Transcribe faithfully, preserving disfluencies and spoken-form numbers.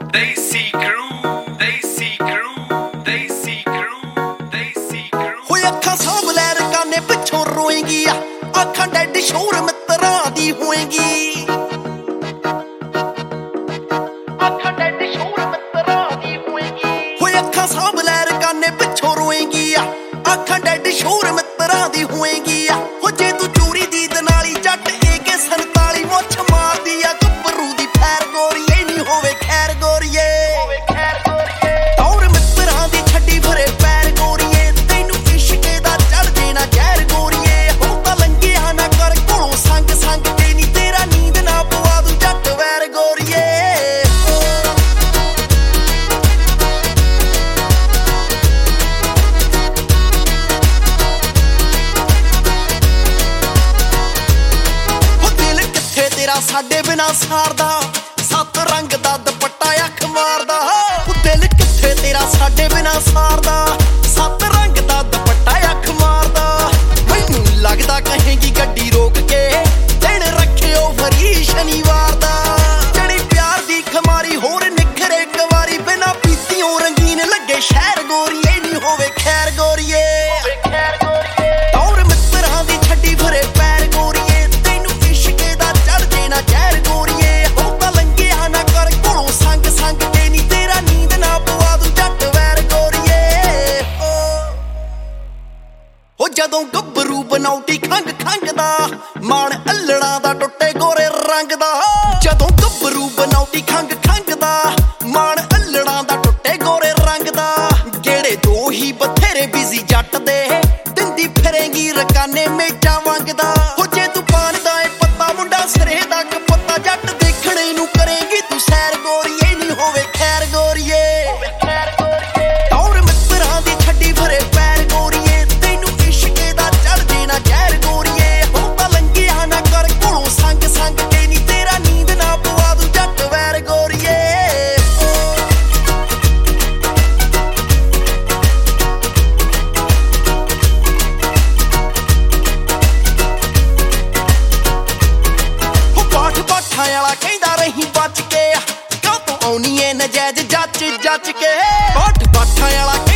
Desi crew, Desi crew, Desi crew, Desi crew। ਹੋਏ ਅੱਖਾਂ ਸਾਂਭ ਲੈ ਰਕਾਨੇ ਪਿੱਛੋਂ ਰੋਏਂਗੀ ਆ ਅੱਖਾਂ ਡੈਡ ਸ਼ੋਰ ਮਿੱਤਰਾਂ ਦੀ ਹੋਏਂਗੀ ਅੱਖਾਂ ਡੈਡ ਸ਼ੋਰ ਮਿੱਤਰਾਂ ਦੀ ਹੋਏਂਗੀ ਹੋਏ ਅੱਖਾਂ ਸਾਂਭ ਲੈ ਰਕਾਨੇ ਪਿੱਛੋਂ ਰੋਏਂਗੀ ਆ ਅੱਖਾਂ ਡੈਡ ਸ਼ੋਰ ਮਿੱਤਰਾਂ ਦੀ ਹੋਏਂਗੀ ਆ ਹੋ ਜੇ ਤੂੰ ਚੋਰੀ ਦੀ ਦਨਾਲੀ ਜੱਟ ਏ ਕੇ ਸੰਤਾਲੀ ਮੁੱਛ ਮਾਰਦੀ ਆ ਗੱਭਰੂ ਦੀ ਫੈਰ ਗੋਰੀਏ ਨਹੀਂ ਹੋਵੇ ਖੈਰ ਗੋਰੀਏ ਹੋਵੇ ਖੈਰ ਗੋਰੀਏ ਤੌਰ ਮਿੱਤਰਾਂ ਦੀ ਛੱਡੀ ਭਰੇ ਪੈਰ ਗੋਰੀਏ ਤੈਨੂੰ ਇਸ਼ਕੇ ਦਾ ਚੜ ਦੇਣਾ ਜ਼ਹਿਰ ਗੋਰੀਏ ਹੋ ਤਾਂ ਲੰਘਿਆ ਨਾ ਕਰ ਕੋਲੋਂ ਸੰਗ ਸੰਗ ਤੇ ਨੀ ਤੇਰਾ ਨੀਂਦ ਨਾ ਪਵਾ ਦੂੰ ਜੱਟ ਵੈਰ ਗੋਰੀਏ ਸਾਡੇ ਬਿਨਾ ਸਾਰਦਾ ਸੱਤ ਰੰਗ ਦਾ ਦੁਪੱਟਾ ਅੱਖ ਮਾਰਦਾ ਉਹ ਦਿਲ ਕਿੱਥੇ ਤੇਰਾ ਸਾਡੇ ਬਿਨਾ ਸਾਰਦਾ ਸੱਤ ਰੰਗ ਦਾ ਦੁਪੱਟਾ ਅੱਖ ਮਾਰਦਾ ਮੈਨੂੰ ਲੱਗਦਾ ਕਹੇਗੀ ਗੱਡੀ ਰੋਕ ਕੇ ਦਿਨ ਰੱਖਿਓ ਫਰੀ ਸ਼ਨੀਵਾਰ ਦਾ ਜਿਹੜੀ ਪਿਆਰ ਦੀ ਖਮਾਰੀ ਹੋਰ ਨਿਖਰੇ ਕਵਾਰੀ ਬਿਨਾ ਪੀਤੀਓ ਰੰਗੀਨ ਲੱਗੇ ਸ਼ਹਿਰ ਗੋਰੀਏ ਨਹੀਂ ਹੋਵੇ ਖੈਰ ਗੋਰੀਏ ਹੋਵੇ ਖੈਰ ਗੋਰੀਏ ਤੌਰ ਮਿੱਤਰਾਂ ਦੀ ਛੱਡੀ ਭਰੇ ਪੈਰ ਗੋਰੀਏ ਤੈਨੂੰ ਇਸ਼ਕੇ ਦਾ ਚੜ ਦੇਣਾ ਜ਼ਹਿਰ ਗੋਰੀਏ ਹੋ ਤਾਂ ਲੰਘਿਆ ਨਾ ਕਰ ਕੋਲੋਂ ਸੰਗ ਸੰਗ ਤੇ ਨੀ ਤੇਰਾ ਨੀਂਦ ਨਾ ਪਵਾ ਦੂੰ ਜੱਟ ਵੈਰ ਗੋਰੀਏ ਹੋ ਜਦੋਂ ਗੱਭਰੂ ਬਨੌਟੀ ਖੰਗ ਖੰਗ ਦਾ ਮਾਣ ਅੱਲੜਾਂ ਦਾ ਟੁੱਟੇ ਗੋਰੇ ਰੰਗ ਦਾ ਜਦੋਂ ਗੱਭਰੂ ਬਨੌਟੀ ਖੰਗ ਖੰਗ ਦਾ ਮਾਣ ਅੱਲੜਾਂ ਦਾ ਟੁੱਟੇ ਗੋਰੇ ਰੰਗ ਦਾ ਗੇੜੇ ਦੋ ਹੀ ਬਥੇਰੇ ਬਿਜ਼ੀ ਜੱਟ ਦੇ ਦਿੰਦੀ ਫਿਰੇਂਗੀ ਰਕਾਨੇ ਮੇਟਾਂ ਵੰਗਦਾ ਹੋ ਜੇ ਤੂੰ ਪਾਣ ਦਾ ਏ ਪੱਤਾ ਮੁੰਡਾ ਸਿਰੇ ਦਾ ਕਪੱਤਾ ਜੱਟ ਦੇਖਣੇ ਨੂੰ ਕਰੇਂਗੀ ਤੂੰ ਸੈਰ ਗੋਰੀਏ ਨਹੀਂ ਹੋਵੇ ਖੈਰ ਗੋਰੀਏ ਤੌਰ ਮਿੱਤਰਾਂ ਦੀ ਛੱਡੀ ਭਰੇ ਪੈਰ ਗੋਰੀਏ ਤੈਨੂੰ ਇਸ਼ਕੇ ਦਾ ਚੜ ਦੇਣਾ ਜ਼ਹਿਰ ਗੋਰੀਏ ਹੋ ਤਾਂ ਲੰਘਿਆ ਨਾ ਕਰ ਕੋਲੋਂ ਸੰਗ ਸੰਗ ਤੇ ਨੀ ਤੇਰਾ ਨੀਂਦ ਨਾ ਪਵਾ ਦੂੰ ਜੱਟ ਵੈਰ ਗੋਰੀਏ ਵਾਲਾ ਕਹਿੰਦਾ ਰਹੀ ਬਚ ਕੇ ਕਾਹ ਤੋਂ ਆਉਣੀ ਏ ਨਜਾਇਜ਼ ਜੱਚ ਜੱਚ ਕੇ ਬਾਠ ਬਾਠਾਂ ਵਾਲਾ